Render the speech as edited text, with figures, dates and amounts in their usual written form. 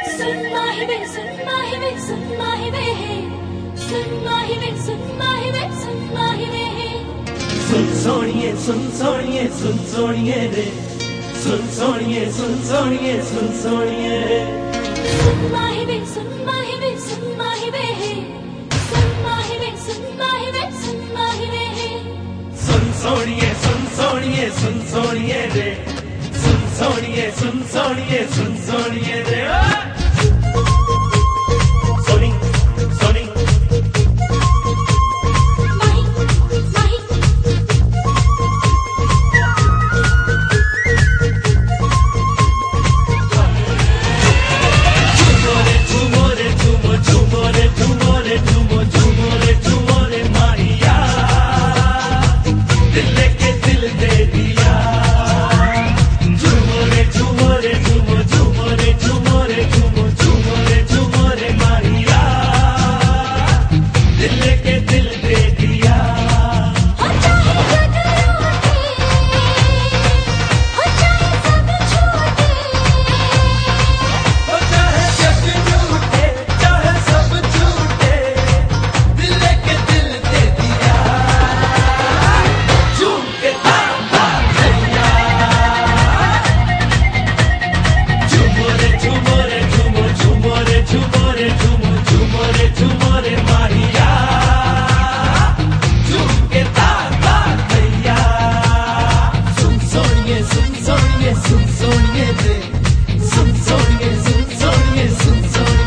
सुन माहिबे सुन माहिबे सुन माहिबे सुन माहिबे सुन माहिबे सुन माहिबे सुन सोनिए सुन सोनिए सुन सोनिए रे सुन सोनिए सुन सोनिए सुन सोनिए सुन माहिबे सुन माहिबे सुन माहिबे सुन माहिबे सुन माहिबे सुन माहिबे सुन सोनिए सुन सोनिए सुन सोनिए रे सुन सोनिए सुन सोनिए सुन सोनिए रे सोनी सोनी माही माही झूमोरे झूमो झूमोरे झूमोरे झूमो झूमोरे झूमोरे माहिया दिल के दिल दे दिया झूमोरे झूमोरे झूमो झूमोरे झूमोरे झूमो झूमोरे झूमोरे माहिया दिल के दिल दे दिया हो चाहे जग लूटे हो चाहे सब छूटे हो चाहे जग लूटे चाहे सब छूटे दिल के दिल दे दिया झूम के तारा भैया झूमोरे झूमोरे झूमो झूमोरे झूमोरे झूमो झूमोरे झूमोरे माहिया झूम के तारा भैया सुन सोनिए सुन सोनिए सुन सोनिए रे सुन सोनिए सुन सोनिए सुन सोनिए